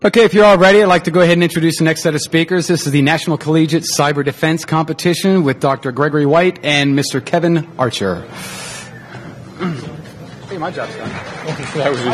Okay, if you're all ready, I'd like to go ahead and introduce the next set of speakers. This is the National Collegiate Cyber Defense Competition with Dr. Gregory White and Mr. Kevin Archer. Hey, my job's done. That was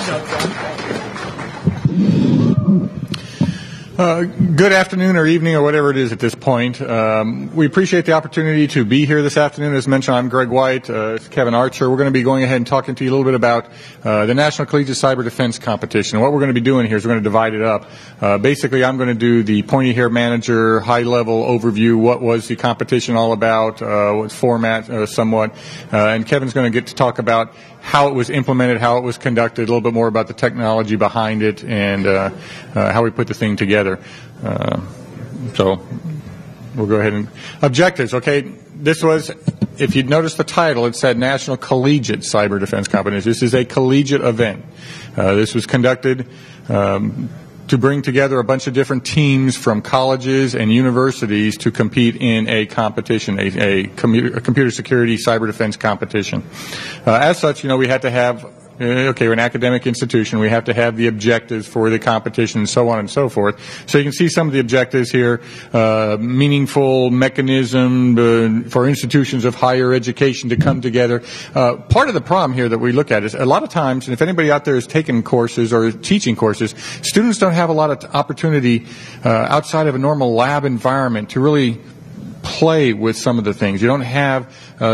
good afternoon or evening or whatever it is at this point. We appreciate the opportunity to be here this afternoon. As mentioned, I'm Greg White. It's Kevin Archer. We're going to be going ahead and talking to you a little bit about the National Collegiate Cyber Defense Competition. And what we're going to be doing here is we're going to divide it up. Basically, I'm going to do the pointy hair manager, high-level overview, what was the competition all about, what format somewhat. And Kevin's going to get to talk about how it was implemented, how it was conducted, a little bit more about the technology behind it, and how we put the thing together. So we'll go ahead and objectives. Okay, this was, if you'd notice the title, it said National Collegiate Cyber Defense Competition. This is a collegiate event. This was conducted to bring together a bunch of different teams from colleges and universities to compete in a competition, a computer security cyber defense competition. As such, we had to have, we're an academic institution. We have to have the objectives for the competition and so on and so forth. So you can see some of the objectives here. Meaningful mechanism for institutions of higher education to come together. Part of the problem here that we look at is a lot of times, and if anybody out there is taking courses or teaching courses, students don't have a lot of opportunity outside of a normal lab environment to really play with some of the things. You don't have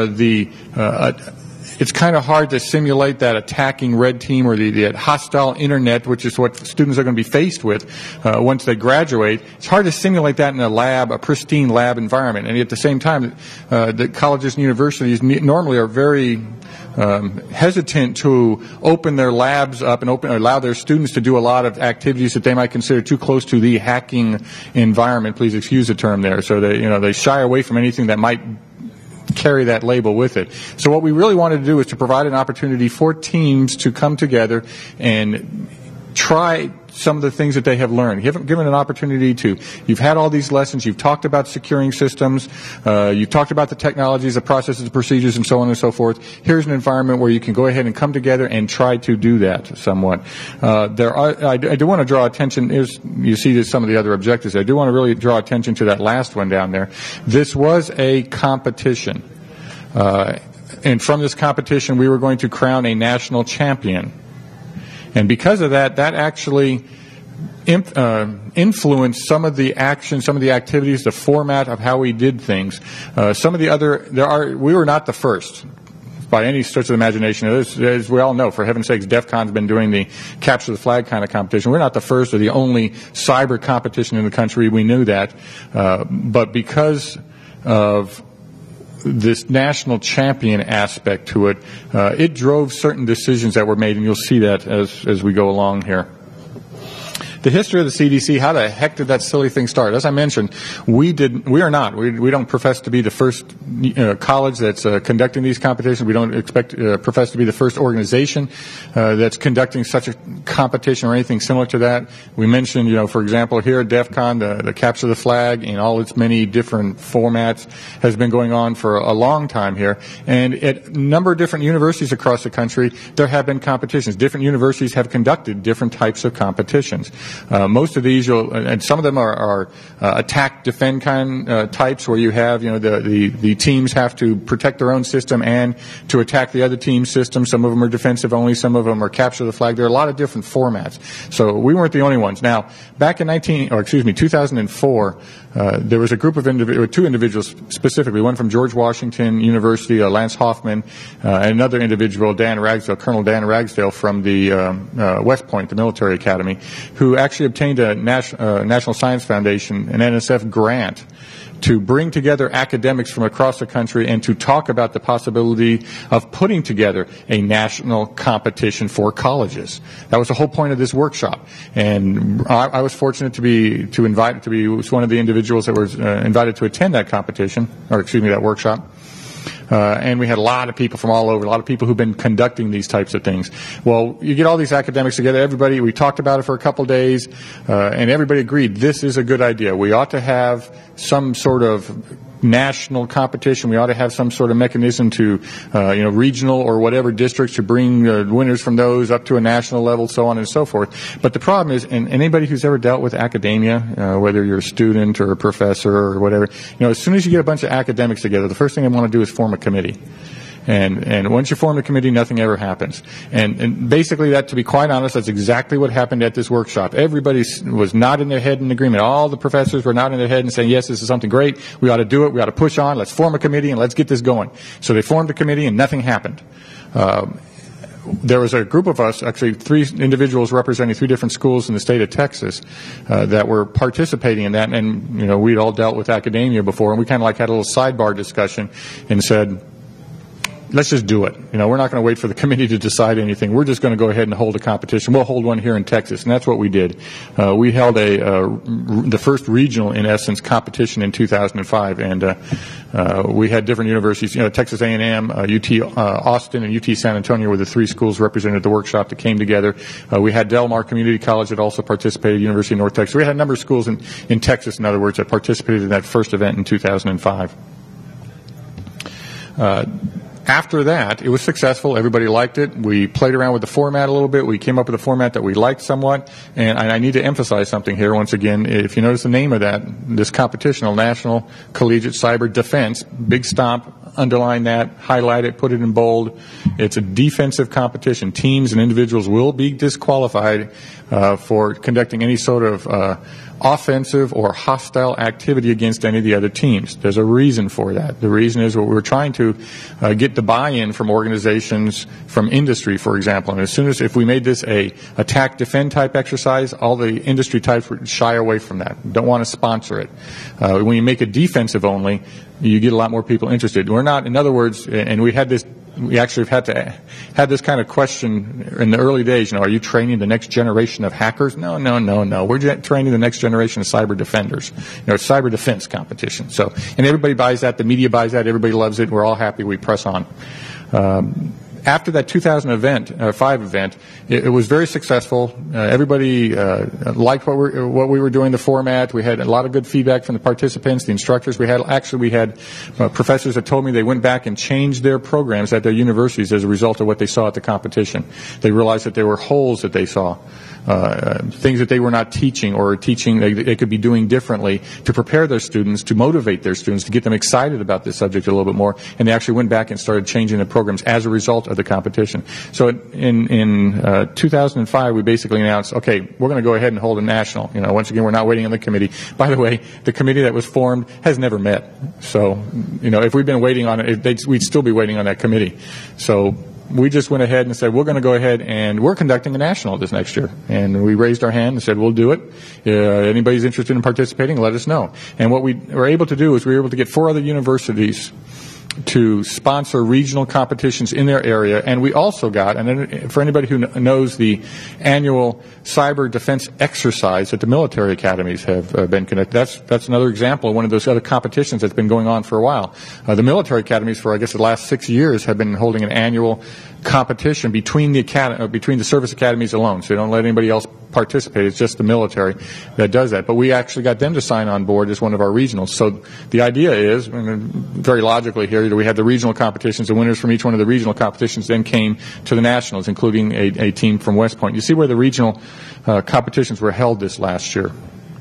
it's kind of hard to simulate that attacking red team or the hostile internet, which is what students are going to be faced with once they graduate. It's hard to simulate that in a lab, a pristine lab environment. And at the same time, the colleges and universities normally are very hesitant to open their labs up and allow their students to do a lot of activities that they might consider too close to the hacking environment. Please excuse the term there. So they shy away from anything that might carry that label with it. So what we really wanted to do is to provide an opportunity for teams to come together and try some of the things that they have learned. Given an opportunity you've had all these lessons, you've talked about securing systems, you've talked about the technologies, the processes, the procedures, and so on and so forth. Here's an environment where you can go ahead and come together and try to do that somewhat. I do want to draw attention, you see some of the other objectives. I do want to really draw attention to that last one down there. This was a competition. And from this competition, we were going to crown a national champion. And because of that actually influenced some of the actions, some of the activities, the format of how we did things. We were not the first by any stretch of the imagination. As we all know, for heaven's sakes, DEF CON's been doing the capture the flag kind of competition. We're not the first or the only cyber competition in the country. We knew that. But because of this national champion aspect to it, it drove certain decisions that were made, and you'll see that as we go along here. The history of the CDC, how the heck did that silly thing start? As I mentioned, we don't profess to be the first college that's conducting these competitions. We don't profess to be the first organization that's conducting such a competition or anything similar to that. We mentioned, for example, here at DEF CON, the capture the flag in all its many different formats has been going on for a long time here. And at a number of different universities across the country, there have been competitions. Different universities have conducted different types of competitions. Most of these, and some of them are attack defend kind types, where you have the teams have to protect their own system and to attack the other team's system. Some of them are defensive only, some of them are capture the flag. There are a lot of different formats. So we weren't the only ones. Now, back in 2004, there was a group of two individuals specifically, one from George Washington University, Lance Hoffman, and another individual, Colonel Dan Ragsdale from the West Point, the military academy, who actually obtained a National Science Foundation, an NSF grant, to bring together academics from across the country and to talk about the possibility of putting together a national competition for colleges. That was the whole point of this workshop. And I was fortunate to be one of the individuals that was invited to attend that that workshop. And we had a lot of people from all over, a lot of people who've been conducting these types of things. Well, you get all these academics together, we talked about it for a couple of days, and everybody agreed this is a good idea. We ought to have some sort of national competition. We ought to have some sort of mechanism to, regional or whatever districts to bring winners from those up to a national level, so on and so forth. But the problem is, and anybody who's ever dealt with academia, whether you're a student or a professor or whatever, as soon as you get a bunch of academics together, the first thing they want to do is form a committee. And once you form the committee, nothing ever happens. And basically that, to be quite honest, that's exactly what happened at this workshop. Everybody was nodding their head in agreement. All the professors were nodding their head and saying, yes, this is something great. We ought to do it. We ought to push on. Let's form a committee and let's get this going. So they formed a committee and nothing happened. There was a group of us, actually 3 individuals representing 3 different schools in the state of Texas, that were participating in that. And, we'd all dealt with academia before, and we kind of had a little sidebar discussion and said, let's just do it. We're not going to wait for the committee to decide anything. We're just going to go ahead and hold a competition. We'll hold one here in Texas, and that's what we did. We held the first regional, in essence, competition in 2005, and we had different universities. Texas A&M, UT Austin, and UT San Antonio were the 3 schools represented at the workshop that came together. We had Del Mar Community College that also participated, University of North Texas. We had a number of schools in Texas, in other words, that participated in that first event in 2005. After that, it was successful. Everybody liked it. We played around with the format a little bit. We came up with a format that we liked somewhat. And I need to emphasize something here once again. If you notice the name of this competition, National Collegiate Cyber Defense, big stomp, underline that, highlight it, put it in bold. It's a defensive competition. Teams and individuals will be disqualified for conducting any sort of offensive or hostile activity against any of the other teams. There's a reason for that. The reason is we're trying to get the buy-in from organizations, from industry, for example. And as soon as, if we made this a attack defend type exercise, all the industry types would shy away from that. Don't want to sponsor it. When you make it defensive only, you get a lot more people interested. We're not, in other words, and we actually have had this kind of question in the early days. Are you training the next generation of hackers? No. We're training the next generation of cyber defenders. It's cyber defense competition. So, and everybody buys that. The media buys that. Everybody loves it. We're all happy. We press on. After that 2005 event, it was very successful. Everybody liked what we were doing, the format. We had a lot of good feedback from the participants, the instructors. We had professors that told me they went back and changed their programs at their universities as a result of what they saw at the competition. They realized that there were holes that they saw, things that they were not teaching or teaching they could be doing differently to prepare their students, to motivate their students, to get them excited about this subject a little bit more. And they actually went back and started changing the programs as a result of the competition. So in 2005, we basically announced, okay, we're going to go ahead and hold a national. Once again, we're not waiting on the committee. By the way, the committee that was formed has never met. So, if we'd been waiting on it, we'd still be waiting on that committee. So we just went ahead and said, we're going to go ahead and we're conducting a national this next year. And we raised our hand and said, we'll do it. Anybody's interested in participating, let us know. And what we were able to do is we were able to get 4 other universities to sponsor regional competitions in their area, and we also got, and then for anybody who knows the annual cyber defense exercise that the military academies have been conducted, that's another example of one of those other competitions that's been going on for a while. The military academies for, I guess, the last 6 years have been holding an annual competition between the service academies alone, so they don't let anybody else participate. It's just the military that does that. But we actually got them to sign on board as one of our regionals. So the idea is, very logically here, we had the regional competitions. The winners from each one of the regional competitions then came to the nationals, including a team from West Point. You see where the regional competitions were held this last year.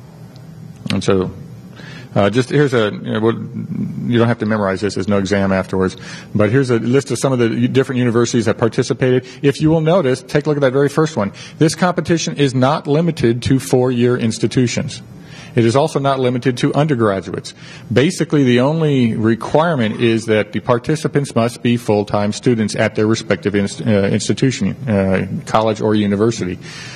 And so here's you don't have to memorize this. There's no exam afterwards. But here's a list of some of the different universities that participated. If you will notice, take a look at that very first one. This competition is not limited to 4-year institutions. It is also not limited to undergraduates. Basically, the only requirement is that the participants must be full-time students at their respective institution, college or university.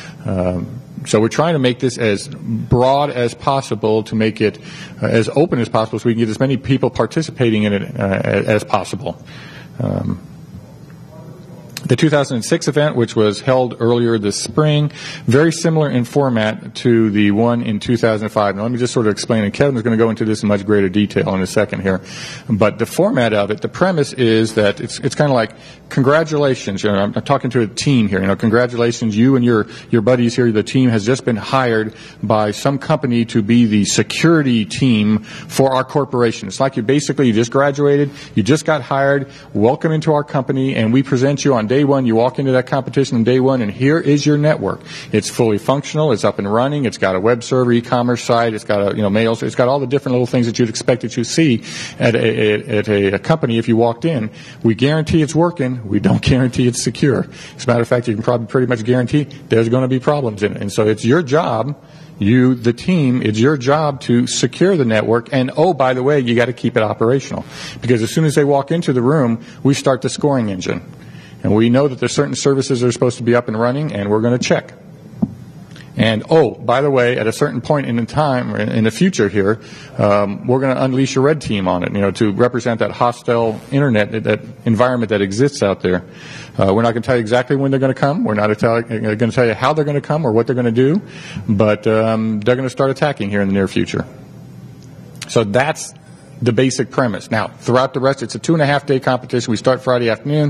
So we're trying to make this as broad as possible, to make it as open as possible, so we can get as many people participating in it as possible. The 2006 event, which was held earlier this spring, very similar in format to the one in 2005. Now, let me just sort of explain, and Kevin is going to go into this in much greater detail in a second here. But the format of it, the premise is that it's kind of like, congratulations. You know, I'm talking to a team here. You know, congratulations, you and your buddies here. The team has just been hired by some company to be the security team for our corporation. It's like you just graduated, you just got hired, welcome into our company, and we present you on day one. You walk into that competition on day one, and here is your network. It's fully functional. It's up and running. It's got a web server, e-commerce site. It's got mails. It's got all the different little things that you'd expect that you see at a company if you walked in. We guarantee it's working. We don't guarantee it's secure. As a matter of fact, you can probably pretty much guarantee there's going to be problems in it. And so it's your job, the team, it's your job to secure the network. And, oh, by the way, you got to keep it operational. Because as soon as they walk into the room, we start the scoring engine. And we know that there's certain services that are supposed to be up and running, and we're going to check. And, oh, by the way, at a certain point in time, in the future here, we're going to unleash a red team on it, to represent that hostile internet, that environment that exists out there. We're not going to tell you exactly when they're going to come. We're not going to tell you how they're going to come or what they're going to do, but they're going to start attacking here in the near future. So that's the basic premise. Now, throughout the rest, it's a 2.5-day competition. We start Friday afternoon,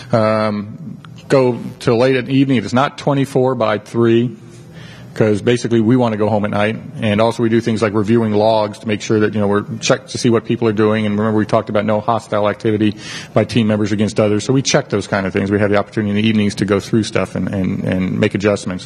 go till late at evening. It's not 24 by 3. Because basically we want to go home at night, and also we do things like reviewing logs to make sure that we're checked to see what people are doing. And remember, we talked about no hostile activity by team members against others, so we check those kind of things. We have the opportunity in the evenings to go through stuff and make adjustments.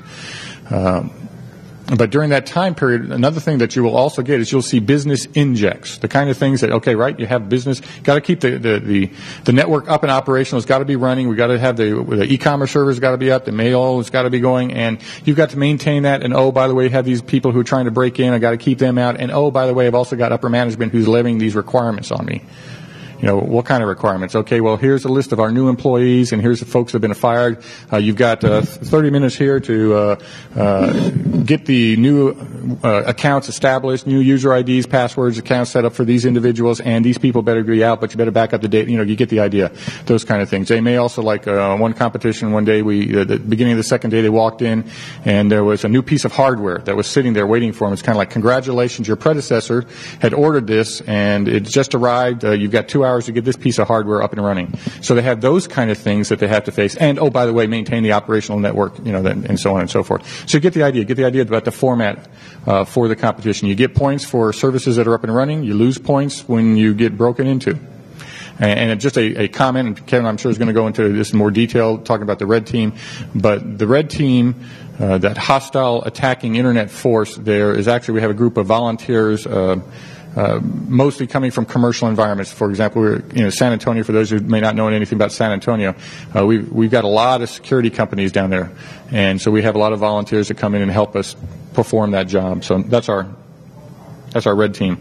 But during that time period, another thing that you will also get is you'll see business injects, the kind of things that, okay, right, you have business, got to keep the network up and operational. It's got to be running. We got to have the e-commerce servers got to be up. The mail has got to be going, and you've got to maintain that. And, oh, by the way, you have these people who are trying to break in. I got to keep them out. And, oh, by the way, I've also got upper management who's levying these requirements on me. What kind of requirements? Okay, well, here's a list of our new employees, and here's the folks that have been fired. You've got 30 minutes here to get the new accounts established, new user IDs, passwords, accounts set up for these individuals, and these people better be out, but you better back up the data. You get the idea, those kind of things. They may also, like one competition one day, the beginning of the second day, they walked in, and there was a new piece of hardware that was sitting there waiting for them. It's kind of like, congratulations, your predecessor had ordered this, and it just arrived. You've got 2 hours to get this piece of hardware up and running. So they have those kind of things that they have to face. And, oh, by the way, maintain the operational network, and so on and so forth. So you get the idea about the format for the competition. You get points for services that are up and running. You lose points when you get broken into. And just a comment, and Kevin, I'm sure, is going to go into this in more detail, talking about the red team. But the red team, that hostile attacking internet force there, is actually, we have a group of volunteers, mostly coming from commercial environments. For example, we're San Antonio. For those who may not know anything about San Antonio, we've got a lot of security companies down there, and so we have a lot of volunteers that come in and help us perform that job. So that's our red team.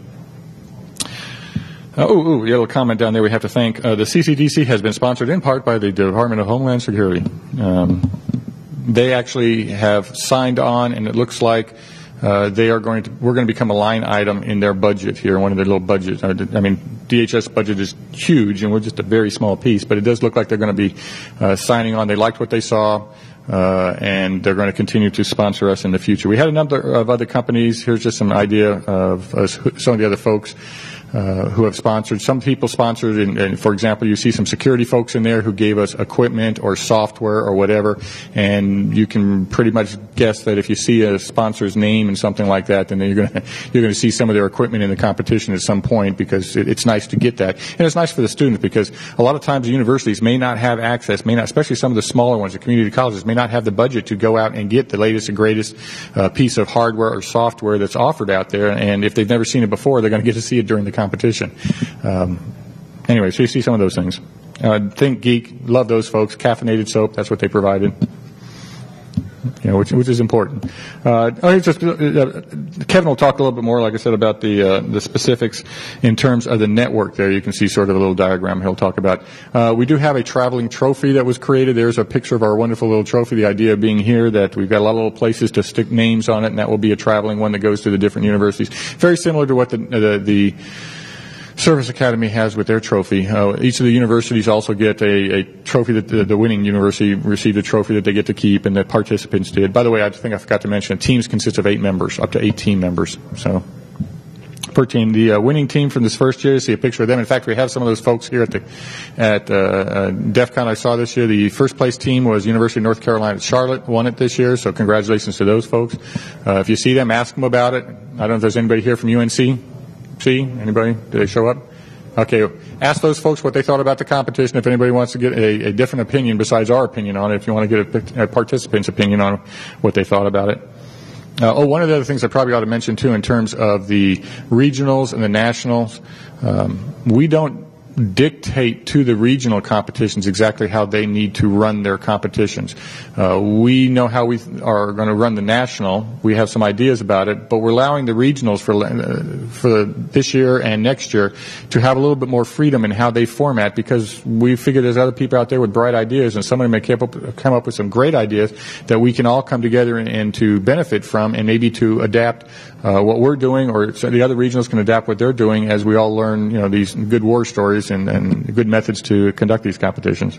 A little comment down there. We have to thank the CCDC has been sponsored in part by the Department of Homeland Security. They actually have signed on, and it looks like we're going to become a line item in their budget here, one of their little budgets. DHS budget is huge, and we're just a very small piece, but it does look like they're going to be signing on. They liked what they saw, and they're going to continue to sponsor us in the future. We had a number of other companies. Here's just some idea of some of the other folks who have sponsored. Some people sponsored, and for example, you see some security folks in there who gave us equipment or software or whatever, and you can pretty much guess that if you see a sponsor's name and something like that, then you're going to see some of their equipment in the competition at some point, because it's nice to get that. And it's nice for the students, because a lot of times the universities may not have access, especially some of the smaller ones, the community colleges, may not have the budget to go out and get the latest and greatest piece of hardware or software that's offered out there, and if they've never seen it before, they're going to get to see it during the competition. Anyway, so you see some of those things. Think Geek, love those folks. Caffeinated soap, that's what they provided. Which is important. Kevin will talk a little bit more, like I said, about the specifics in terms of the network there. You can see sort of a little diagram he'll talk about. We do have a traveling trophy that was created. There's a picture of our wonderful little trophy. The idea being here that we've got a lot of little places to stick names on it, and that will be a traveling one that goes to the different universities. Very similar to what the Service Academy has with their trophy. Each of the universities also get a trophy that the winning university received a trophy that they get to keep, and the participants did. By the way, I think I forgot to mention, teams consist of 8 members, up to 8 team members. So, per team. The winning team from this first year, you see a picture of them. In fact, we have some of those folks here at DEF CON I saw this year. The first place team was University of North Carolina at Charlotte, won it this year, so congratulations to those folks. If you see them, ask them about it. I don't know if there's anybody here from UNC. See? Anybody? Did they show up? Okay. Ask those folks what they thought about the competition. If anybody wants to get a different opinion besides our opinion on it, if you want to get a participant's opinion on what they thought about it. One of the other things I probably ought to mention, too, in terms of the regionals and the nationals, we don't dictate to the regional competitions exactly how they need to run their competitions. We know how we are going to run the national. We have some ideas about it, but we're allowing the regionals for this year and next year to have a little bit more freedom in how they format, because we figure there's other people out there with bright ideas, and somebody may come up with some great ideas that we can all come together and to benefit from, and maybe to adapt what we're doing, or the other regionals can adapt what they're doing as we all learn, these good war stories and good methods to conduct these competitions.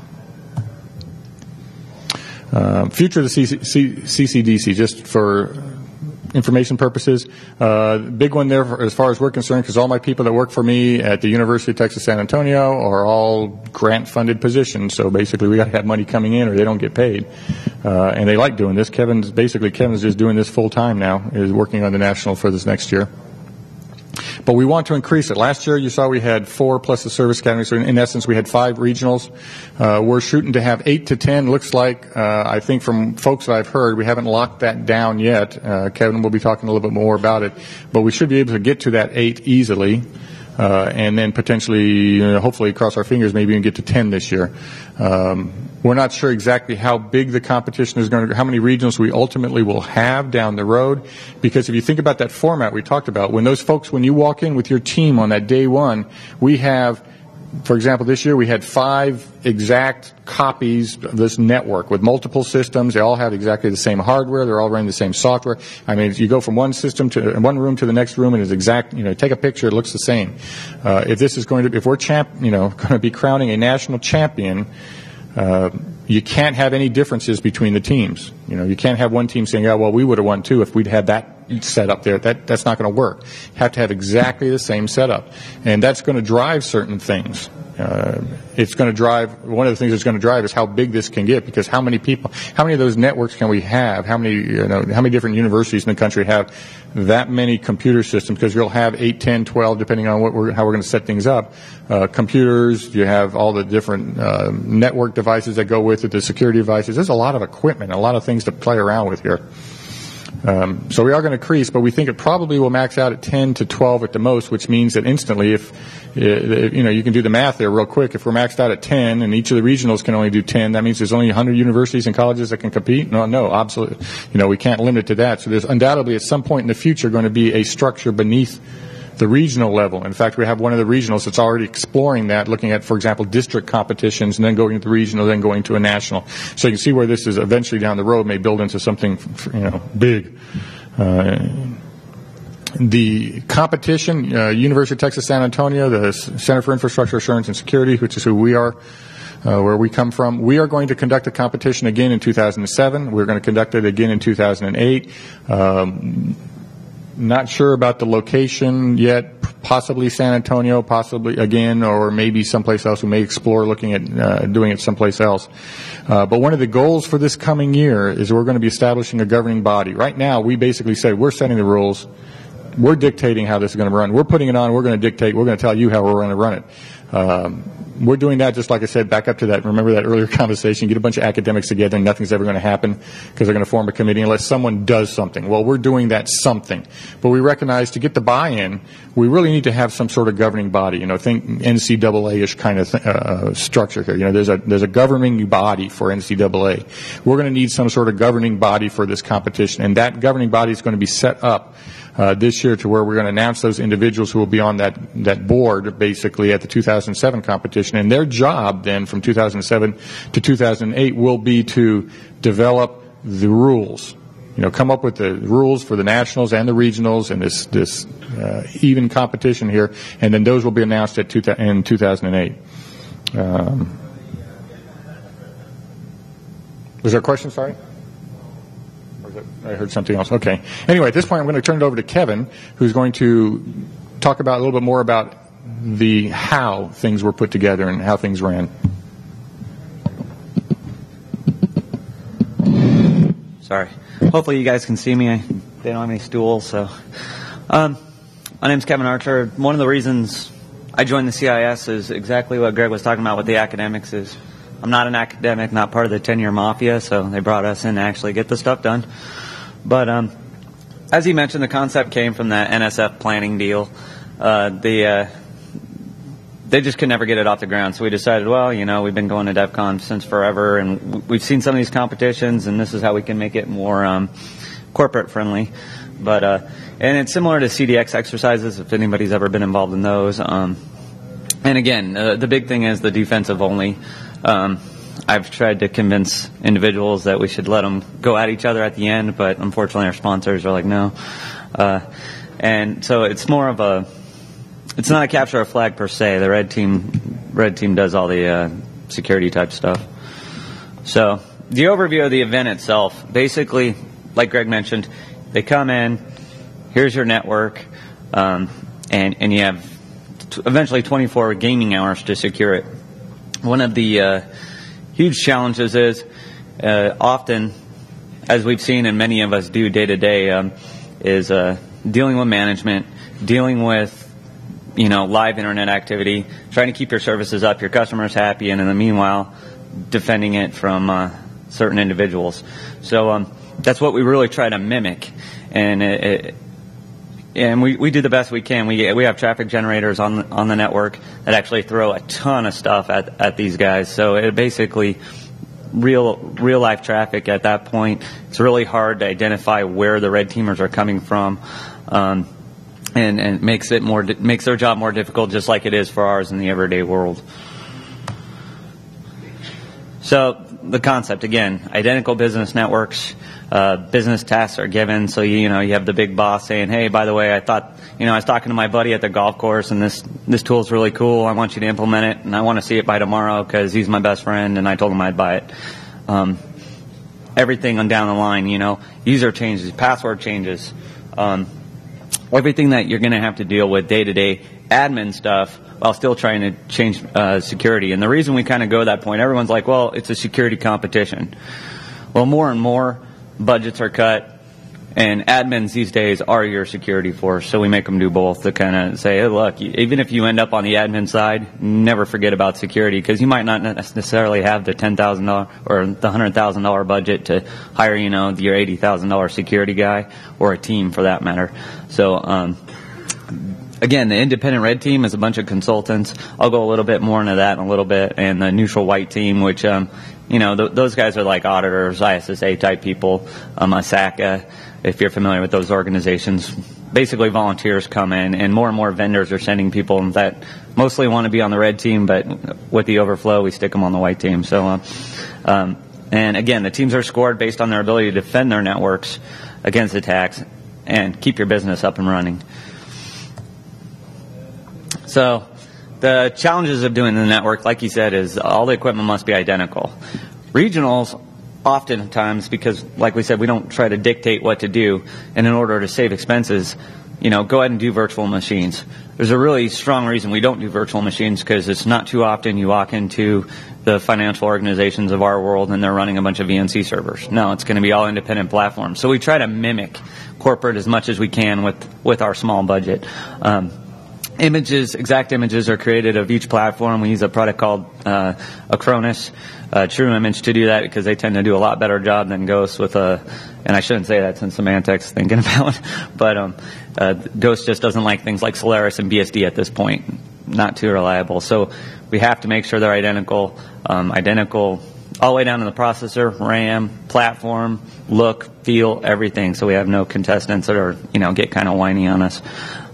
Future of the CCDC, just for information purposes. Big one there as far as we're concerned, because all my people that work for me at the University of Texas San Antonio are all grant-funded positions, so basically we got to have money coming in or they don't get paid. And they like doing this. Kevin's just doing this full-time now, is working on the national for this next year. But we want to increase it. Last year, you saw we had 4 plus the Service Academy, so in essence, we had 5 regionals. We're shooting to have 8 to 10. Looks like, I think from folks that I've heard, we haven't locked that down yet. Kevin will be talking a little bit more about it. But we should be able to get to that 8 easily. And then potentially, hopefully, cross our fingers, maybe even get to 10 this year. We're not sure exactly how big the competition is going to, how many regionals we ultimately will have down the road. Because if you think about that format we talked about, when you walk in with your team on that day one, we have, for example, this year we had 5 exact copies of this network with multiple systems. They all have exactly the same hardware. They're all running the same software. I mean, you go from one room to the next room, and it's exact. Take a picture, it looks the same. If we're going to be crowning a national champion, you can't have any differences between the teams. You can't have one team saying, we would have won too if we'd had that set up there. That's not going to work. You have to have exactly the same setup. And that's going to drive certain things. It's going to drive, one of the things it's going to drive is how big this can get, because how many of those networks can we have? How many different universities in the country have that many computer systems? Because you'll have 8, 10, 12, depending on how we're going to set things up. Computers, you have all the different network devices that go with it, the security devices. There's a lot of equipment, a lot of things to play around with here. So we are going to increase, but we think it probably will max out at 10 to 12 at the most, which means that instantly, if you can do the math there real quick. If we're maxed out at 10 and each of the regionals can only do 10, that means there's only 100 universities and colleges that can compete? No, absolutely. We can't limit it to that. So there's undoubtedly at some point in the future going to be a structure beneath the regional level. In fact, we have one of the regionals that's already exploring that, looking at, for example, district competitions, and then going to the regional, then going to a national. So you can see where this is eventually down the road may build into something, big. The competition, University of Texas San Antonio, the Center for Infrastructure Assurance and Security, which is who we are, where we come from. We are going to conduct a competition again in 2007. We're going to conduct it again in 2008. Not sure about the location yet. Possibly San Antonio, possibly again, or maybe someplace else. We may explore looking at doing it someplace else. But one of the goals for this coming year is we're going to be establishing a governing body. Right now, we basically say we're setting the rules. We're dictating how this is going to run. We're putting it on. We're going to dictate. We're going to tell you how we're going to run it. We're doing that, just like I said, back up to that. Remember that earlier conversation? Get a bunch of academics together and nothing's ever going to happen because they're going to form a committee unless someone does something. Well, we're doing that something. But we recognize to get the buy-in, we really need to have some sort of governing body. Think NCAA-ish kind of structure here. There's a governing body for NCAA. We're going to need some sort of governing body for this competition, and that governing body is going to be set up this year to where we're going to announce those individuals who will be on that board basically at the 2007 competition. And their job then from 2007 to 2008 will be to develop the rules. come up with the rules for the nationals and the regionals and this even competition here, and then those will be announced in 2008. Was there a question? Sorry? I heard something else. Okay. Anyway, at this point, I'm going to turn it over to Kevin, who's going to talk about a little bit more about the how things were put together and how things ran. Sorry. Hopefully you guys can see me. They don't have any stools. So, my name's Kevin Archer. One of the reasons I joined the CIS is exactly what Greg was talking about with the academics is I'm not an academic, not part of the 10-year mafia, so they brought us in to actually get the stuff done. But as he mentioned, the concept came from that NSF planning deal. They just could never get it off the ground, so we decided, well, we've been going to DEF CON since forever, and we've seen some of these competitions, and this is how we can make it more corporate friendly. But and it's similar to CDX exercises, if anybody's ever been involved in those. And again, the big thing is the defensive only. I've tried to convince individuals that we should let them go at each other at the end, but unfortunately our sponsors are like, no. And so it's more of it's not a capture a flag per se. The red team does all the security type stuff. So the overview of the event itself, basically, like Greg mentioned, they come in, here's your network, and you have eventually 24 gaming hours to secure it. One of the huge challenges is often, as we've seen and many of us do day to day, is dealing with management, dealing with live internet activity, trying to keep your services up, your customers happy, and in the meanwhile, defending it from certain individuals. So that's what we really try to mimic, and we do the best we can. We have traffic generators on the network that actually throw a ton of stuff at these guys. So it basically real life traffic at that point. It's really hard to identify where the red teamers are coming from, and makes their job more difficult, just like it is for ours in the everyday world. So the concept again: identical business networks. Business tasks are given, so you have the big boss saying, "Hey, by the way, I was talking to my buddy at the golf course, and this tool's really cool. I want you to implement it, and I want to see it by tomorrow because he's my best friend, and I told him I'd buy it." Everything on down the line, user changes, password changes, everything that you're going to have to deal with day to day admin stuff while still trying to change security. And the reason we kind of go to that point, everyone's like, "Well, it's a security competition." Well, more and more budgets are cut, and admins these days are your security force, so we make them do both to kind of say, hey, look, even if you end up on the admin side, never forget about security, because you might not necessarily have the $10,000 or the $100,000 budget to hire, your $80,000 security guy or a team for that matter. So, again, the independent red team is a bunch of consultants. I'll go a little bit more into that in a little bit, and the neutral white team, which those guys are like auditors, ISSA type people, ASACA, if you're familiar with those organizations. Basically, volunteers come in, and more vendors are sending people that mostly want to be on the red team, but with the overflow, we stick them on the white team. So, and again, the teams are scored based on their ability to defend their networks against attacks and keep your business up and running. So, the challenges of doing the network, like you said, is all the equipment must be identical. Regionals, oftentimes, because like we said, we don't try to dictate what to do, and in order to save expenses, go ahead and do virtual machines. There's a really strong reason we don't do virtual machines, because it's not too often you walk into the financial organizations of our world and they're running a bunch of VNC servers. No, it's going to be all independent platforms. So we try to mimic corporate as much as we can with our small budget. Exact images are created of each platform. We use a product called Acronis, TrueImage, to do that, because they tend to do a lot better job than Ghost with and I shouldn't say that since Symantec's thinking about it, but Ghost just doesn't like things like Solaris and BSD at this point. Not too reliable. So we have to make sure they're identical all the way down to the processor, RAM, platform, look, feel, everything. So we have no contestants that are, get kind of whiny on us.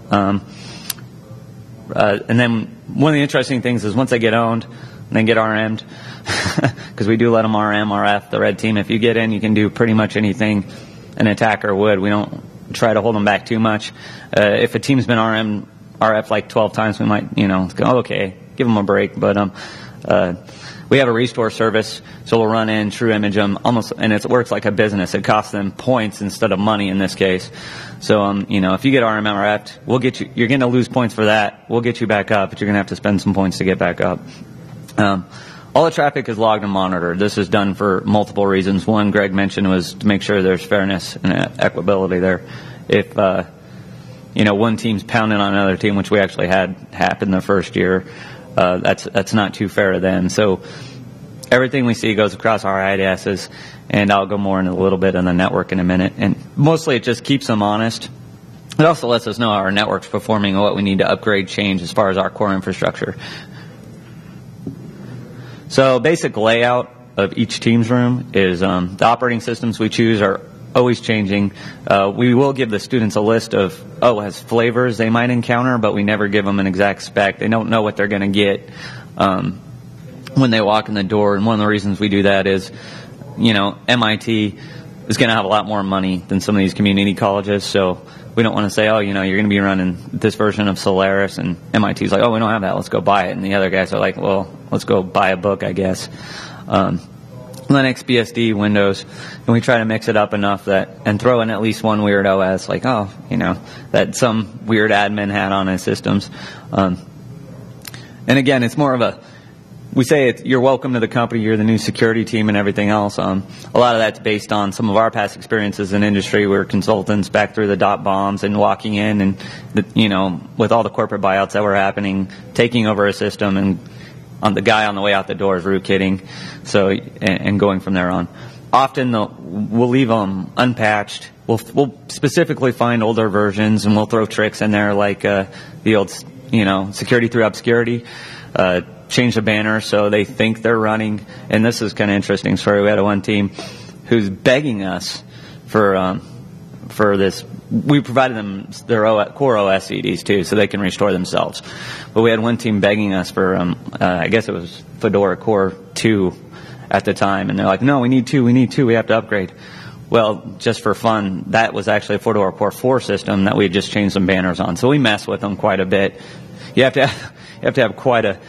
And then one of the interesting things is once they get owned, they get RM'd, because we do let them RM, RF, the red team. If you get in, you can do pretty much anything an attacker would. We don't try to hold them back too much. If a team's been RF like 12 times, we might, go, okay, give them a break. But we have a restore service, so we'll run in, true image them, and it works like a business. It costs them points instead of money in this case. So, if you get RM RF'd, we'll get you. You're going to lose points for that. We'll get you back up, but you're going to have to spend some points to get back up. All the traffic is logged and monitored. This is done for multiple reasons. One, Greg mentioned, was to make sure there's fairness and equability there. If one team's pounding on another team, which we actually had happen the first year, that's not too fair to them. So everything we see goes across our IDSs, and I'll go more into a little bit on the network in a minute. And mostly it just keeps them honest. It also lets us know how our network's performing and what we need to upgrade, change as far as our core infrastructure. So basic layout of each team's room is the operating systems we choose are always changing. We will give the students a list of, has flavors they might encounter, but we never give them an exact spec. They don't know what they're going to get when they walk in the door. And one of the reasons we do that is, MIT is going to have a lot more money than some of these community colleges. So we don't want to say, you're going to be running this version of Solaris, and MIT's like, we don't have that, let's go buy it. And the other guys are like, well, let's go buy a book, I guess. Linux, BSD, Windows, and we try to mix it up enough and throw in at least one weird OS, like, that some weird admin had on his systems. And again, it's more of we say you're welcome to the company, you're the new security team and everything else. A lot of that's based on some of our past experiences in industry. We're consultants back through the dot bombs and walking in and, with all the corporate buyouts that were happening, taking over a system, and on the guy on the way out the door is rootkitting, so and going from there on. Often we'll leave them unpatched. We'll specifically find older versions, and we'll throw tricks in there like the old security through obscurity. Change the banner so they think they're running. And this is kind of interesting story. We had one team who's begging us for this. We provided them their core OS CDs too, so they can restore themselves. But we had one team begging us for, I guess it was Fedora Core 2 at the time, and they're like, no, we need 2, we have to upgrade. Well, just for fun, that was actually a Fedora Core 4 system that we had just changed some banners on. So we mess with them quite a bit. You have to have quite a.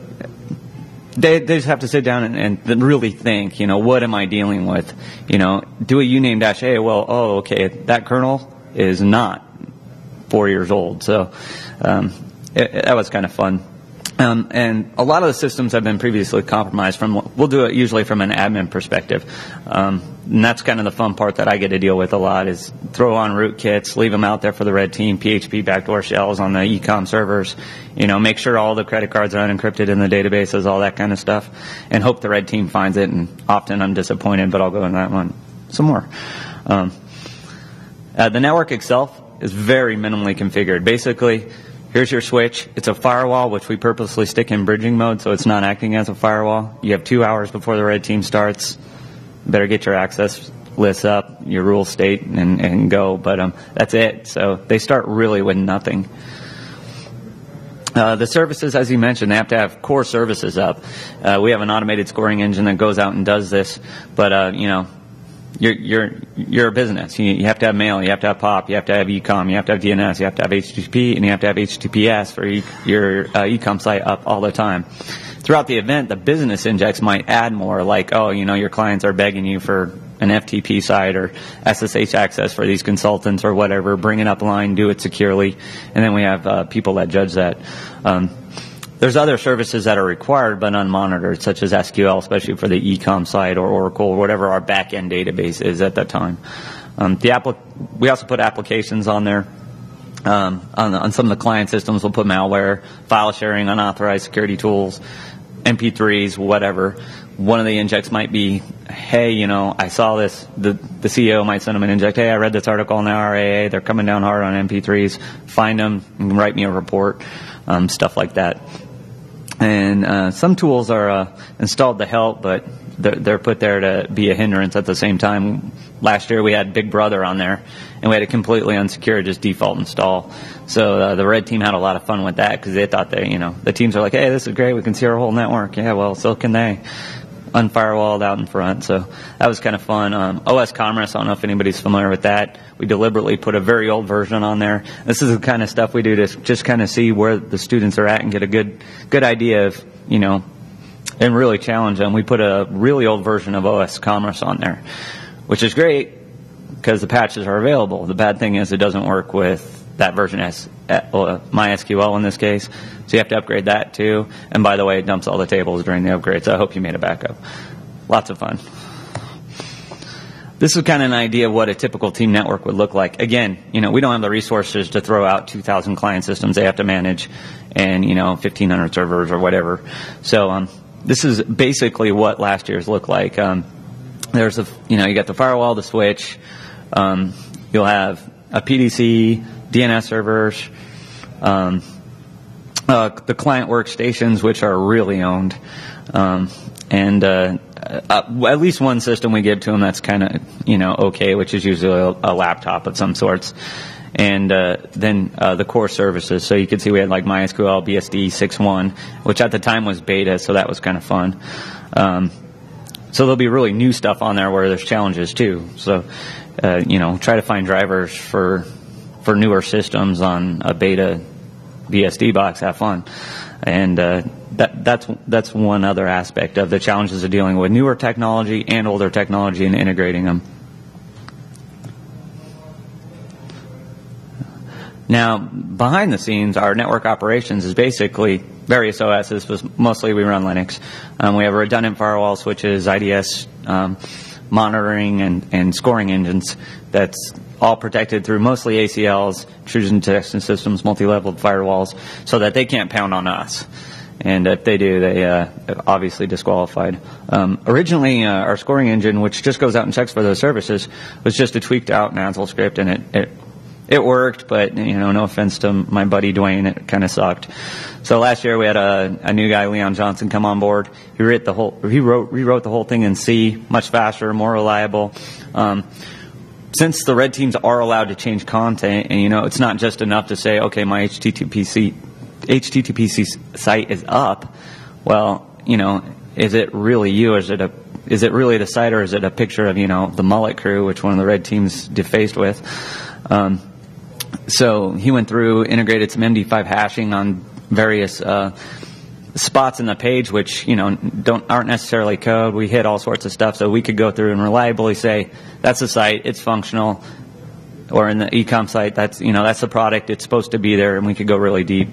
They just have to sit down and really think, what am I dealing with? Do a uname-a. Well, okay, that kernel is not 4 years old. So that was kind of fun. And a lot of the systems have been previously compromised. We'll do it usually from an admin perspective. And that's kind of the fun part that I get to deal with a lot is throw on rootkits, leave them out there for the red team, PHP backdoor shells on the ecom servers, make sure all the credit cards are unencrypted in the databases, all that kind of stuff, and hope the red team finds it. And often I'm disappointed, but I'll go into that one some more. The network itself is very minimally configured. Basically, here's your switch. It's a firewall, which we purposely stick in bridging mode, so it's not acting as a firewall. You have 2 hours before the red team starts. Better get your access lists up, your rule state, and go. But that's it. So they start really with nothing. The services, as you mentioned, they have to have core services up. We have an automated scoring engine that goes out and does this. But you're a business. You have to have mail, you have to have POP, you have to have ecom, you have to have DNS, you have to have HTTP, and you have to have HTTPS for your ecom site up all the time. Throughout the event, the business index might add more, like, your clients are begging you for an FTP site or SSH access for these consultants or whatever. Bring it up line, do it securely, and then we have people that judge that. There's other services that are required but unmonitored, such as SQL, especially for the ecom site, or Oracle, or whatever our back-end database is at that time. We also put applications on there. On some of the client systems, we'll put malware, file sharing, unauthorized security tools, MP3s, whatever. One of the injects might be, hey, I saw this. The CEO might send them an inject. Hey, I read this article on the RAA. They're coming down hard on MP3s. Find them and write me a report, stuff like that. And some tools are installed to help, but they're put there to be a hindrance at the same time. Last year we had Big Brother on there, and we had a completely unsecured, just default install. So the red team had a lot of fun with that because they thought the teams are like, hey, this is great, we can see our whole network. Yeah, well, so can they. unfirewalled out in front. So that was kind of fun. OS Commerce, I don't know if anybody's familiar with that. We deliberately put a very old version on there. This is the kind of stuff we do to just kind of see where the students are at and get a good idea of, and really challenge them. We put a really old version of OS Commerce on there, which is great because the patches are available. The bad thing is it doesn't work with that version as MySQL in this case, so you have to upgrade that too. And by the way, it dumps all the tables during the upgrade, so I hope you made a backup. Lots of fun. This is kind of an idea of what a typical team network would look like. Again, we don't have the resources to throw out 2,000 client systems they have to manage and, 1,500 servers or whatever. So this is basically what last year's looked like. There's you got the firewall, the switch. You'll have a PDC, DNS servers, the client workstations, which are really owned, and at least one system we give to them that's kind of okay, which is usually a laptop of some sorts, and then the core services. So you can see we had like MySQL, BSD 6.1, which at the time was beta, so that was kind of fun. So there'll be really new stuff on there where there's challenges too. So try to find drivers for newer systems on a beta BSD box. Have fun. And that's one other aspect of the challenges of dealing with newer technology and older technology and integrating them. Now, behind the scenes, our network operations is basically various OSs, but mostly we run Linux. We have redundant firewall switches, IDS monitoring, and scoring engines that's all protected through mostly ACLs, intrusion detection systems, multi-leveled firewalls, so that they can't pound on us. And if they do, they obviously disqualified. Originally, our scoring engine, which just goes out and checks for those services, was just a tweaked out Ansible script, and it worked, but no offense to my buddy Dwayne, it kind of sucked. So last year we had a new guy, Leon Johnson, come on board. He rewrote the whole thing in C, much faster, more reliable. Since the red teams are allowed to change content, and it's not just enough to say, okay, my HTTPC site is up. Well, is it really you? Is it really the site, or is it a picture of the Mullet crew, which one of the red teams defaced with? So he went through, integrated some MD5 hashing on various spots in the page, which aren't necessarily code. We hit all sorts of stuff, so we could go through and reliably say that's the site, it's functional, or in the ecom site, that's the product, it's supposed to be there, and we could go really deep.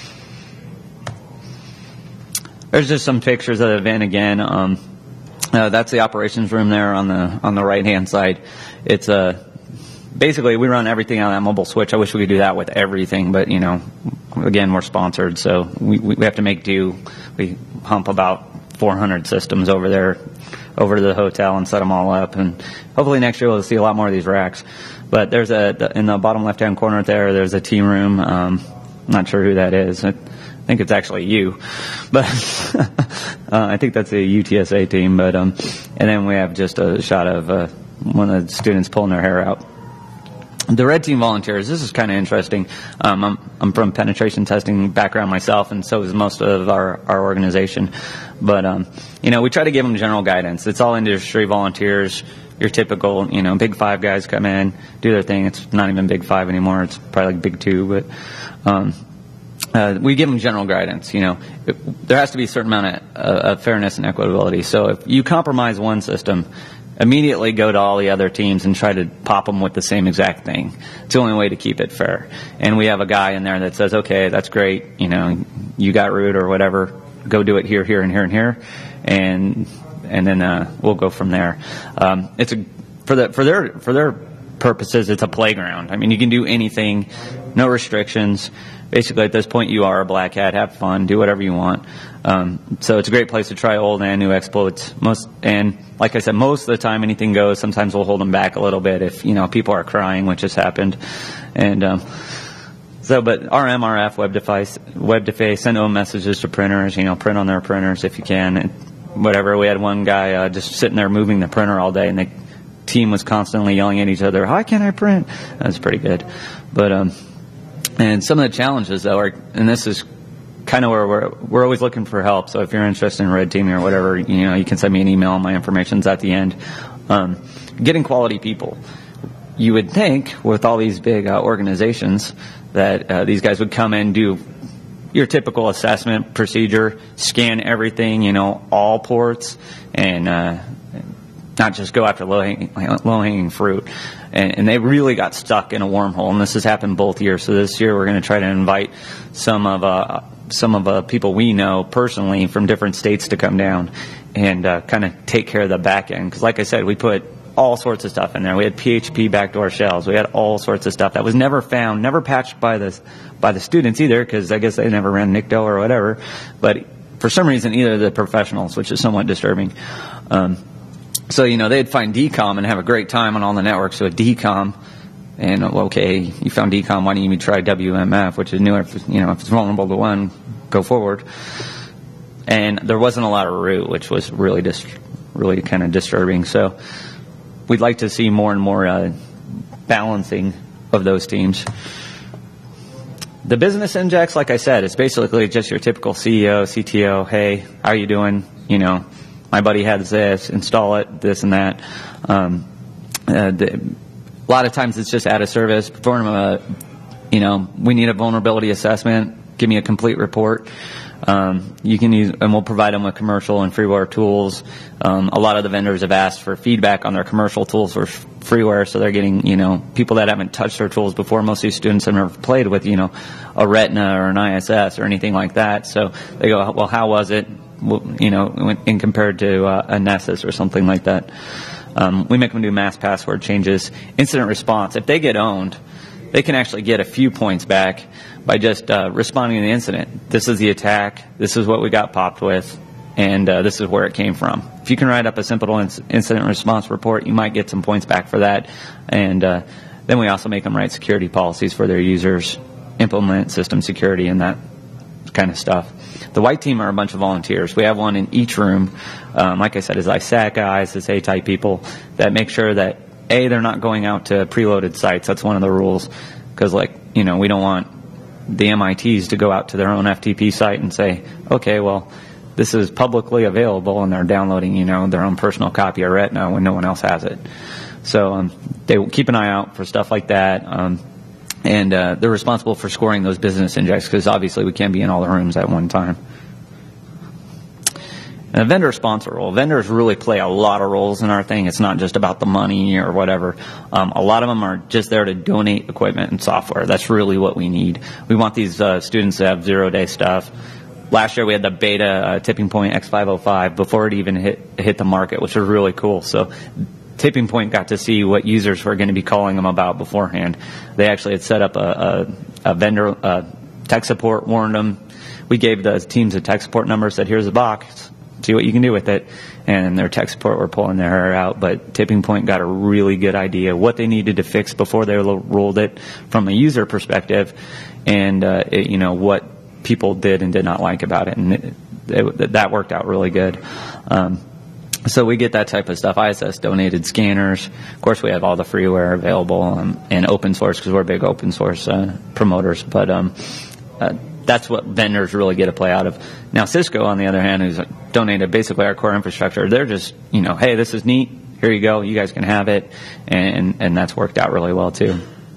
There's just some pictures of the event again. That's the operations room there on the right hand side. It's basically, we run everything on that mobile switch. I wish we could do that with everything, but, again, we're sponsored, so we have to make do. We hump about 400 systems over to the hotel and set them all up, and hopefully next year we'll see a lot more of these racks. But there's in the bottom left-hand corner there's a team room. I'm not sure who that is. I think it's actually you, but I think that's a UTSA team. But and then we have just a shot of one of the students pulling their hair out. The red team volunteers, this is kind of interesting. I'm from penetration testing background myself, and so is most of our organization. But, we try to give them general guidance. It's all industry volunteers, your typical, Big Five guys come in, do their thing. It's not even Big Five anymore. It's probably like Big Two. But we give them general guidance. There has to be a certain amount of fairness and equitability. So if you compromise one system, immediately go to all the other teams and try to pop them with the same exact thing. It's the only way to keep it fair. And we have a guy in there that says, okay, that's great. You got root or whatever. Go do it here, here, and here, and here. And then we'll go from there. It's for their purposes, it's a playground. I mean, you can do anything, no restrictions. Basically, at this point, you are a black hat. Have fun, do whatever you want. So it's a great place to try old and new exploits. And like I said, most of the time anything goes. Sometimes we'll hold them back a little bit if people are crying, which has happened. And but RM, RF, WebDeface, send home messages to printers. Print on their printers if you can. And whatever. We had one guy just sitting there moving the printer all day, and the team was constantly yelling at each other, "Why can't I print?" That was pretty good. But and some of the challenges, though, and this is kind of where we're always looking for help. So if you're interested in red teaming or whatever, you can send me an email. My information's at the end. Getting quality people. You would think with all these big organizations that these guys would come in, do your typical assessment procedure, scan everything, all ports, and not just go after low-hanging fruit. And they really got stuck in a wormhole, and this has happened both years. So this year we're going to try to invite some of people we know personally from different states to come down and kind of take care of the back end. Because like I said, we put all sorts of stuff in there. We had PHP backdoor shells. We had all sorts of stuff that was never found, never patched by the students either, because I guess they never ran NICTO or whatever. But for some reason, either the professionals, which is somewhat disturbing. So, they'd find DCOM and have a great time on all the networks. So DCOM, and okay, you found DCOM, why don't you try WMF, which is newer, if it's vulnerable to one, go forward. And there wasn't a lot of root, which was really kind of disturbing. So we'd like to see more and more balancing of those teams. The business index, like I said, it's basically just your typical CEO, CTO, hey, how are you doing? My buddy had this, install it, this and that. A lot of times it's just out of service. Perform we need a vulnerability assessment. Give me a complete report. You can use, and we'll provide them with commercial and freeware tools. A lot of the vendors have asked for feedback on their commercial tools or freeware, so they're getting, people that haven't touched their tools before. Most of these students have never played with, a Retina or an ISS or anything like that. So they go, well, how was it? In compared to a Nessus or something like that. We make them do mass password changes. Incident response, if they get owned, they can actually get a few points back by just responding to the incident. This is the attack, this is what we got popped with, and this is where it came from. If you can write up a simple incident response report, you might get some points back for that. And then we also make them write security policies for their users, implement system security, and that kind of stuff. The white team are a bunch of volunteers. We have one in each room. Like I said, is ISAC guys, SSA type people that make sure that they're not going out to preloaded sites. That's one of the rules. Because we don't want the MITs to go out to their own FTP site and say, okay, well, this is publicly available, and they're downloading, their own personal copy of Retina when no one else has it. So they keep an eye out for stuff like that. And they're responsible for scoring those business index, because obviously we can't be in all the rooms at one time. And a vendor sponsor role. Vendors really play a lot of roles in our thing. It's not just about the money or whatever. A lot of them are just there to donate equipment and software. That's really what we need. We want these students to have zero-day stuff. Last year we had the beta Tipping Point X505 before it even hit the market, which was really cool. So Tipping Point got to see what users were going to be calling them about beforehand. They actually had set up a vendor tech support, warned them. We gave the teams a tech support number, said, here's a box, see what you can do with it. And their tech support were pulling their hair out. But Tipping Point got a really good idea what they needed to fix before they rolled it from a user perspective, and what people did and did not like about it. And that worked out really good. So we get that type of stuff. ISS donated scanners. Of course, we have all the freeware available and open source, because we're big open source promoters. But that's what vendors really get a play out of. Now, Cisco, on the other hand, who's donated basically our core infrastructure, they're just, hey, this is neat. Here you go. You guys can have it. And that's worked out really well, too.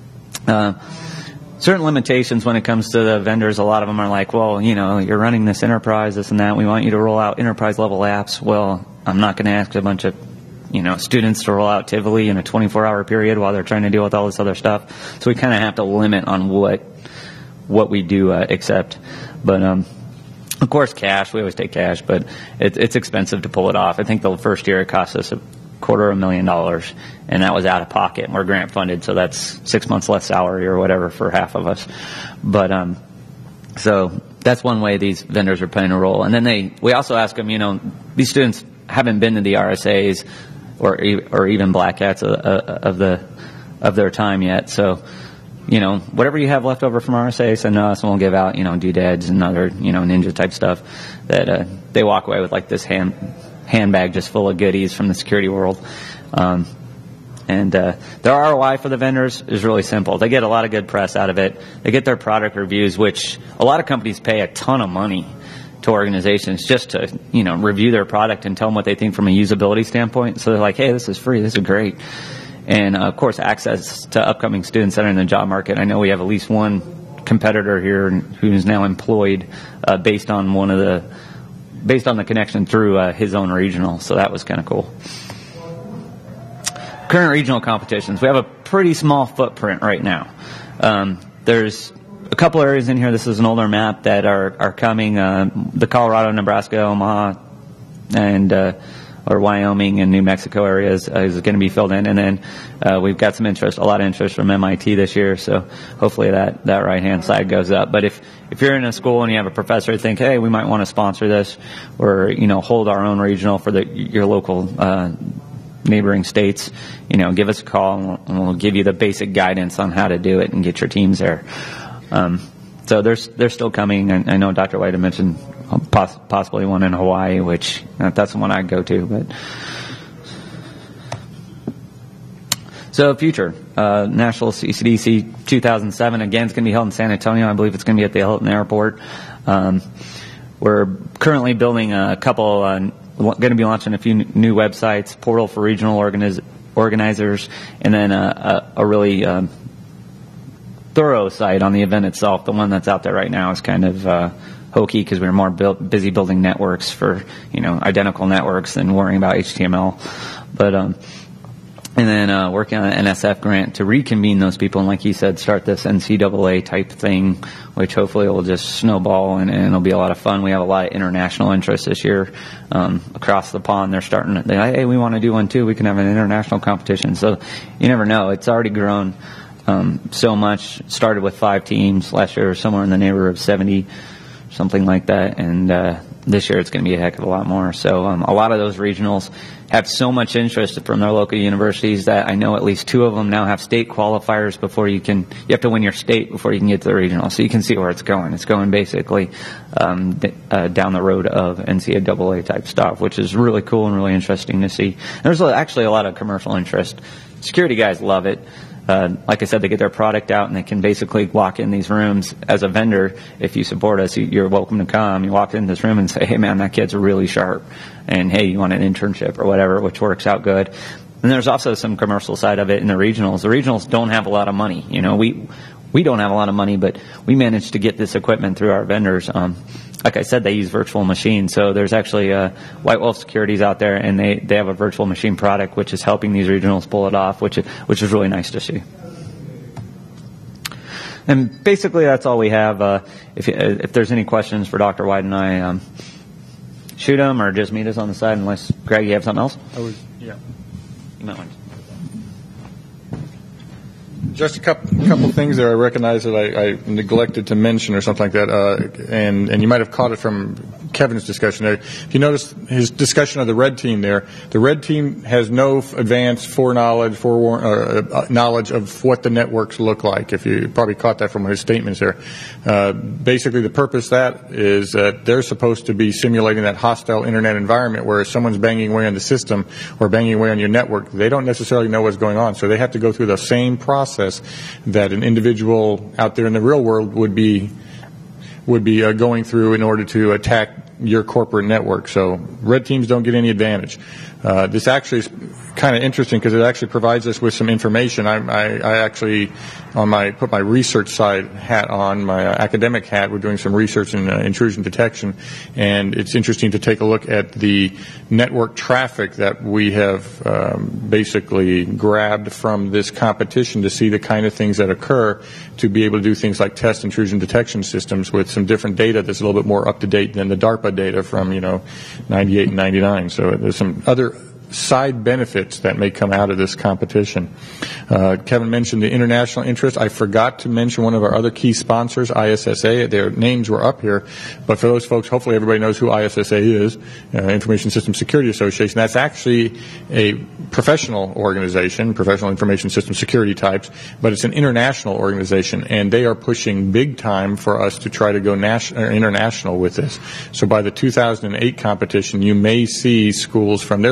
Certain limitations when it comes to the vendors, a lot of them are like, well, you're running this enterprise, this and that. We want you to roll out enterprise-level apps. Well, I'm not going to ask a bunch of, students to roll out Tivoli in a 24-hour period while they're trying to deal with all this other stuff. So we kind of have to limit on what we do accept. But, of course, cash. We always take cash, but it's expensive to pull it off. I think the first year it cost us $250,000, and that was out of pocket. We're grant funded, so that's 6 months less salary or whatever for half of us. But so that's one way these vendors are playing a role. And then we also ask them, these students haven't been to the RSAs or even Black Hats of their time yet. So, whatever you have left over from RSA, send to us, and we'll give out, doodads and other, ninja type stuff that they walk away with, like this handbag just full of goodies from the security world. And And their ROI for the vendors is really simple. They get a lot of good press out of it. They get their product reviews, which a lot of companies pay a ton of money to organizations just to, review their product and tell them what they think from a usability standpoint. So they're like, hey, this is free, this is great. And, of course, access to upcoming students that are in the job market. I know we have at least one competitor here who's now employed based on the connection through his own regional. So that was kind of cool. Current regional competitions. We have a pretty small footprint right now. There's a couple areas in here. This is an older map that are coming. The Colorado, Nebraska, Omaha, and or Wyoming and New Mexico areas is going to be filled in. And then we've got a lot of interest from MIT this year. So hopefully that right-hand side goes up. But if you're in a school and you have a professor think, hey, we might want to sponsor this, or hold our own regional for your local neighboring states, give us a call and we'll give you the basic guidance on how to do it and get your teams there. So they're still coming. I know Dr. White had mentioned possibly one in Hawaii, which that's the one I'd go to. But so future National CCDC 2007 again is going to be held in San Antonio. I believe it's going to be at the Hilton Airport. We're currently building a couple. Going to be launching a few new websites, portal for regional organizers, and then a really thorough site on the event itself. The one that's out there right now is kind of hokey because we're more busy building networks for identical networks than worrying about HTML. But and then working on an NSF grant to reconvene those people and, like you said, start this NCAA type thing, which hopefully will just snowball and it'll be a lot of fun. We have a lot of international interest this year across the pond. They're starting. Hey, we want to do one too. We can have an international competition. So you never know. It's already grown so much. Started with 5 teams last year, somewhere in the neighborhood of 70, something like that, and this year it's going to be a heck of a lot more. So a lot of those regionals have so much interest from their local universities that I know at least 2 of them now have state qualifiers before you have to win your state before you can get to the regional. So you can see where it's going. It's going basically down the road of NCAA type stuff, which is really cool and really interesting to see. There's actually a lot of commercial interest. Security guys love it. Like I said, they get their product out and they can basically walk in these rooms as a vendor. If you support us, you're welcome to come. You walk in this room and say, hey man, that kid's really sharp. And hey, you want an internship or whatever, which works out good. And there's also some commercial side of it in the regionals. The regionals don't have a lot of money. We don't have a lot of money, but we managed to get this equipment through our vendors. Like I said, they use virtual machines. So there's actually White Wolf Securities out there, and they have a virtual machine product, which is helping these regionals pull it off, which is really nice to see. And basically, that's all we have. If there's any questions for Dr. White and I, shoot them or just meet us on the side. Unless, Greg, you have something else? Yeah. You might want to. Just a couple things there I recognize that I neglected to mention or something like that, and you might have caught it from Kevin's discussion there. If you notice his discussion of the red team there, the red team has no advanced knowledge of what the networks look like. If you probably caught that from his statements there. Basically, the purpose of that is that they're supposed to be simulating that hostile internet environment where if someone's banging away on the system or banging away on your network, they don't necessarily know what's going on. So they have to go through the same process that an individual out there in the real world would be going through in order to attack your corporate network. So red teams don't get any advantage. This actually is kind of interesting because it actually provides us with some information. I actually put my research side hat on, my academic hat. We're doing some research in intrusion detection, and it's interesting to take a look at the network traffic that we have basically grabbed from this competition to see the kind of things that occur to be able to do things like test intrusion detection systems with some different data that's a little bit more up to date than the DARPA data from 98 and 99. So there's some other side benefits that may come out of this competition. Kevin mentioned the international interest. I forgot to mention one of our other key sponsors, ISSA. Their names were up here, but for those folks, hopefully everybody knows who ISSA is, Information System Security Association. That's actually a professional organization, professional information system security types, but it's an international organization, and they are pushing big time for us to try to go international with this. So by the 2008 competition, you may see schools from they're pushing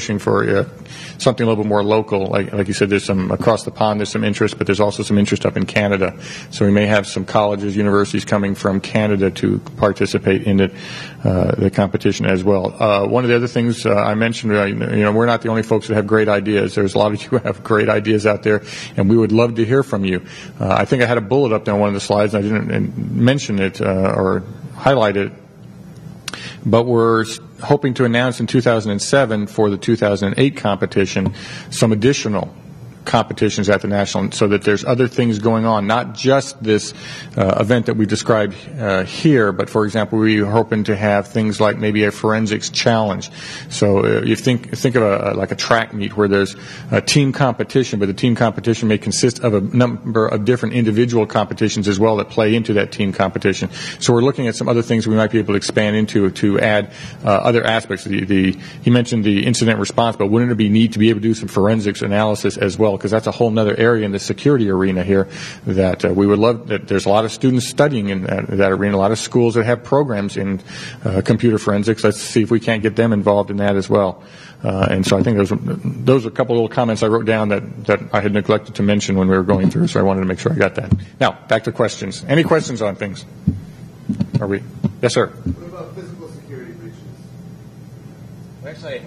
pushing for something a little bit more local. Like you said, there's some across the pond, there's some interest, but there's also some interest up in Canada. So we may have some colleges, universities coming from Canada to participate in the competition as well. One of the other things I mentioned, we're not the only folks that have great ideas. There's a lot of you who have great ideas out there, and we would love to hear from you. I think I had a bullet up there on one of the slides, and I didn't mention it or highlight it. But we're hoping to announce in 2007 for the 2008 competition some additional competitions at the national, so that there's other things going on, not just this event that we described here, but for example, we're hoping to have things like maybe a forensics challenge. So you think of like a track meet where there's a team competition, but the team competition may consist of a number of different individual competitions as well that play into that team competition. So we're looking at some other things we might be able to expand into to add other aspects. He mentioned the incident response, but wouldn't it be neat to be able to do some forensics analysis as well? Because that's a whole other area in the security arena here that we would love. That there's a lot of students studying in that arena, a lot of schools that have programs in computer forensics. Let's see if we can't get them involved in that as well. And so I think those are a couple of little comments I wrote down that I had neglected to mention when we were going through, so I wanted to make sure I got that. Now, back to questions. Any questions on things? Are we? Yes, sir. What about physical security breaches? Actually,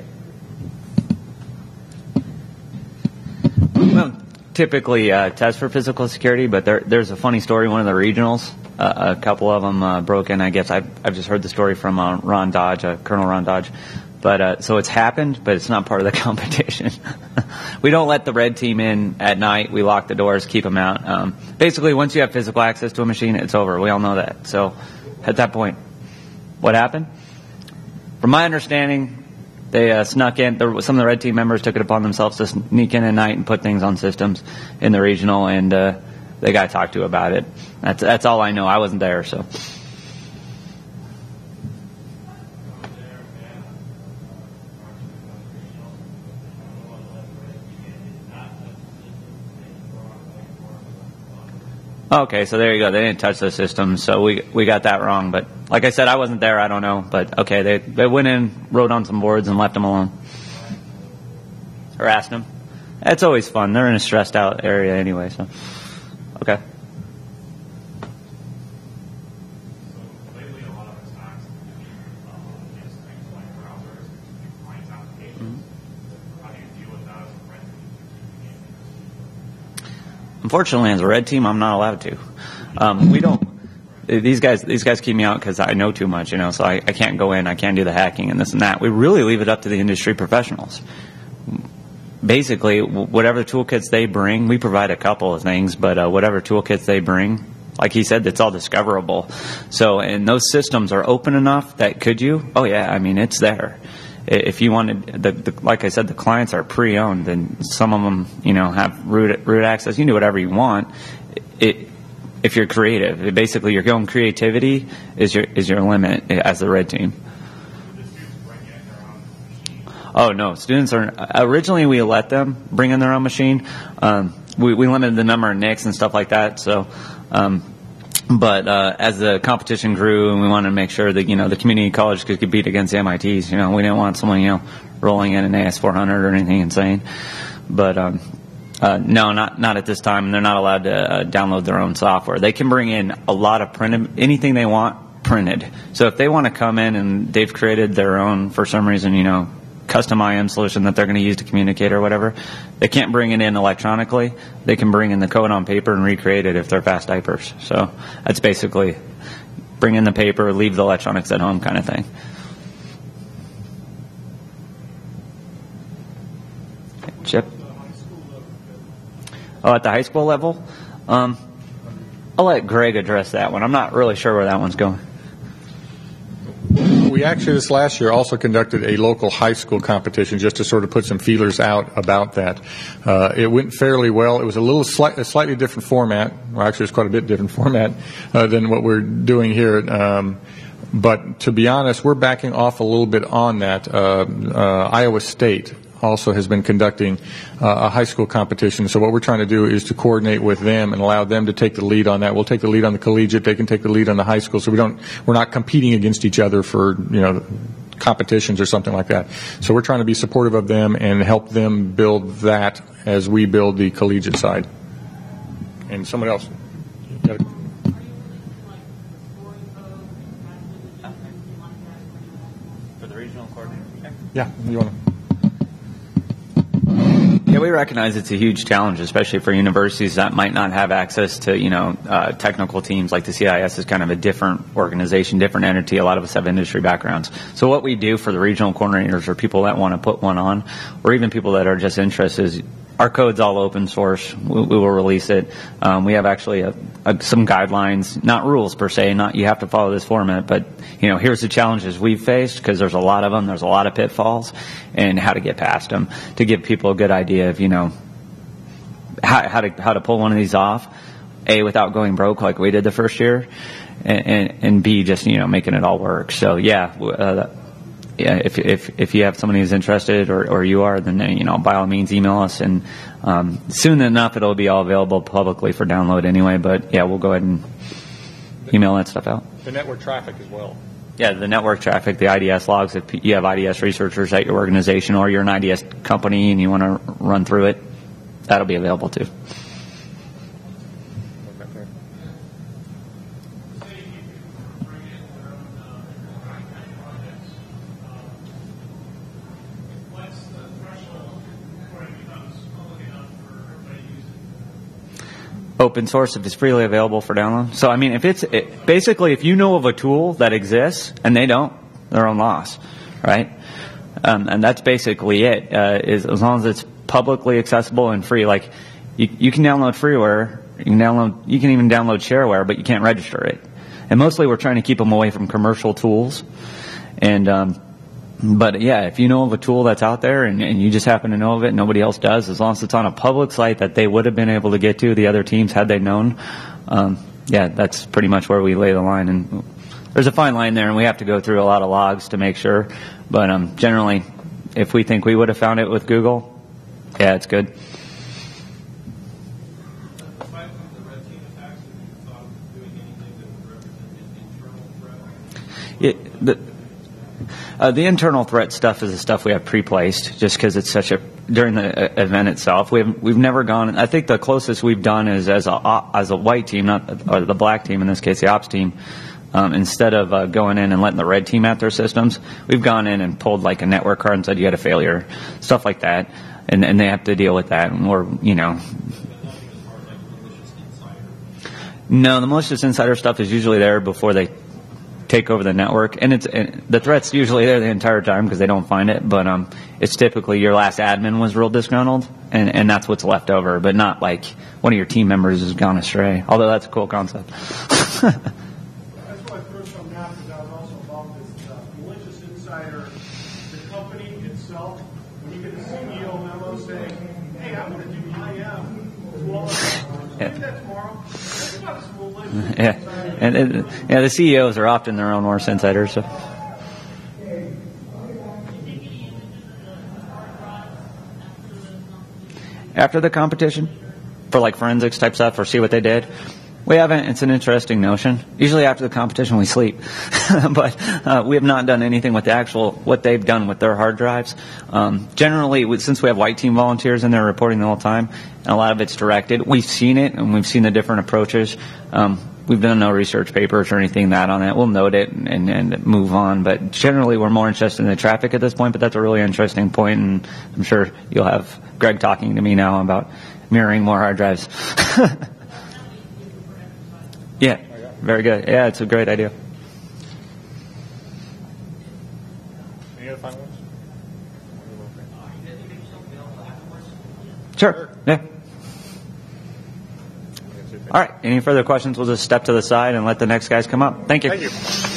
we don't typically test for physical security, but there's a funny story. One of the regionals, a couple of them broke in. I guess I've just heard the story from Ron Dodge, Colonel Ron Dodge. But so it's happened, but it's not part of the competition. We don't let the red team in at night. We lock the doors, keep them out. Basically, once you have physical access to a machine, it's over. We all know that. So at that point, what happened? From my understanding, they snuck in. Some of the red team members took it upon themselves to sneak in at night and put things on systems in the regional, and they got talked to about it. That's all I know. I wasn't there, so. Okay, so there you go. They didn't touch the system, so we got that wrong. But like I said, I wasn't there. I don't know. But okay, they went in, wrote on some boards, and left them alone. Harassed them. That's always fun. They're in a stressed out area anyway. So okay. Unfortunately, as a red team, I'm not allowed to. We don't. These guys keep me out because I know too much, so I can't go in. I can't do the hacking and this and that. We really leave it up to the industry professionals. Basically, whatever toolkits they bring, we provide a couple of things, but whatever toolkits they bring, like he said, it's all discoverable. So, and those systems are open enough that could you? Oh yeah, I mean it's there. If you wanted, like I said, the clients are pre-owned, and some of them, have root access. You can do whatever you want. If you're creative, basically your own creativity is your limit as the red team. Oh no, students are originally we let them bring in their own machine. We limited the number of NICs and stuff like that. So. But as the competition grew, and we wanted to make sure that the community college could compete against the MITs, we didn't want someone rolling in an AS400 or anything insane. But no, not at this time. They're not allowed to download their own software. They can bring in a lot of anything they want printed. So if they want to come in and they've created their own, for some reason, custom IM solution that they're going to use to communicate or whatever, they can't bring it in electronically. They can bring in the code on paper and recreate it if they're fast typers. So that's basically bring in the paper, leave the electronics at home kind of thing. Chip? Oh, at the high school level? I'll let Greg address that one. I'm not really sure where that one's going. We actually this last year also conducted a local high school competition just to sort of put some feelers out about that. It went fairly well. It was a slightly different format. Well, actually, it's quite a bit different format than what we're doing here. But to be honest, we're backing off a little bit on that. Iowa State also has been conducting a high school competition. So what we're trying to do is to coordinate with them and allow them to take the lead on that. We'll take the lead on the collegiate. They can take the lead on the high school. So we're not competing against each other for, competitions or something like that. So we're trying to be supportive of them and help them build that as we build the collegiate side. And someone else. For the regional coordinator? Yeah, you want to? Yeah, we recognize it's a huge challenge, especially for universities that might not have access to, technical teams. Like the CIS is kind of a different organization, different entity. A lot of us have industry backgrounds. So what we do for the regional coordinators or people that want to put one on, or even people that are just interested, is our code's all open source. We will release it. We have actually some guidelines, not rules per se, not you have to follow this format, but here's the challenges we've faced, because there's a lot of them. There's a lot of pitfalls, and how to get past them to give people a good idea of how to pull one of these off. A, without going broke like we did the first year, and B, just making it all work. So if you have somebody who's interested or you are, then by all means email us, and soon enough it'll be all available publicly for download anyway. But yeah, we'll go ahead and email that stuff out. The network traffic as well. Yeah, the network traffic, the IDS logs. If you have IDS researchers at your organization, or you're an IDS company and you want to run through it, that'll be available too. Open source if it's freely available for download. So, if you know of a tool that exists and they don't, their own loss, right? And that's basically it. Is as long as it's publicly accessible and free. Like you can download freeware, you can even download shareware, but you can't register it. And mostly we're trying to keep them away from commercial tools. And but yeah, if you know of a tool that's out there and you just happen to know of it, nobody else does, as long as it's on a public site that they would have been able to get to, the other teams, had they known, that's pretty much where we lay the line. And there's a fine line there, and we have to go through a lot of logs to make sure. But generally, if we think we would have found it with Google, yeah, it's good. Aside from the red team attacks, have you thought of doing anything that would represent an internal threat? The internal threat stuff is the stuff we have pre-placed, just because it's during the event itself. We've never gone. I think the closest we've done is as a white team, or the black team in this case, the ops team. Instead of going in and letting the red team at their systems, we've gone in and pulled like a network card and said you had a failure, stuff like that, and they have to deal with that. And no, the malicious insider stuff is usually there before they take over the network, and the threat's usually there the entire time because they don't find it, but it's typically your last admin was real disgruntled, and that's what's left over, but not like one of your team members has gone astray, although that's a cool concept. That's why I threw some out, because I was also involved with malicious insider, the company itself. When you get a CEO memo saying, hey, I'm going to do IM as well as do that tomorrow. That's not some malicious Yeah, and the CEOs are often their own worst insiders. So. After the competition, for like forensics type stuff, or see what they did, we haven't. It's an interesting notion. Usually after the competition we sleep, but we have not done anything with what they've done with their hard drives. Generally, since we have white team volunteers in there reporting the whole time, and a lot of it's directed, we've seen it and we've seen the different approaches. We've done no research papers or anything on that. We'll note it and move on. But generally, we're more interested in the traffic at this point. But that's a really interesting point, and I'm sure you'll have Greg talking to me now about mirroring more hard drives. Yeah, very good. Yeah, it's a great idea. Any other final ones? Sure. Yeah. All right. Any further questions? We'll just step to the side and let the next guys come up. Thank you. Thank you.